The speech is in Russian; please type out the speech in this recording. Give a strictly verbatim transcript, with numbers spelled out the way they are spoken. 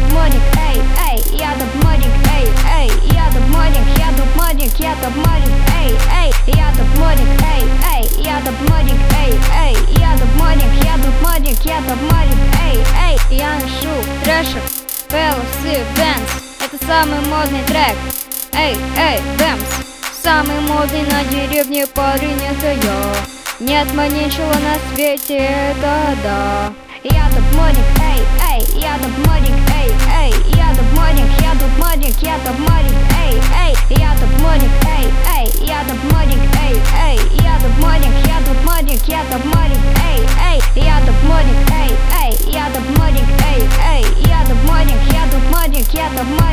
топ-модник, эй, эй, я топ-модник, эй, эй, я топ-модник, я топ-модник, я топ-модник, эй, эй, я топ-модник, эй, эй, я топ-модник, эй, эй, я топ-модник, я топ-модник, я топ-модник, эй, эй, я ношу трэшер, Fellas и Benz, это самый модный трек, эй, эй, Бэмс, самый модный на деревне парень, это я. Нет маньячего на свете, это да. Я топ-модник, эй, эй, я топ-модник, эй, эй, я топ-модник, я топ-модник, я топ-модник, эй, эй, я топ-модник, эй, эй, я топ-модник, эй, эй, я топ-модник, я топ-модник, я топ-модник, эй, эй, я топ-модник, эй, эй, я топ-модник, эй, эй, я топ-модник, я топ-модник, я топ-модник.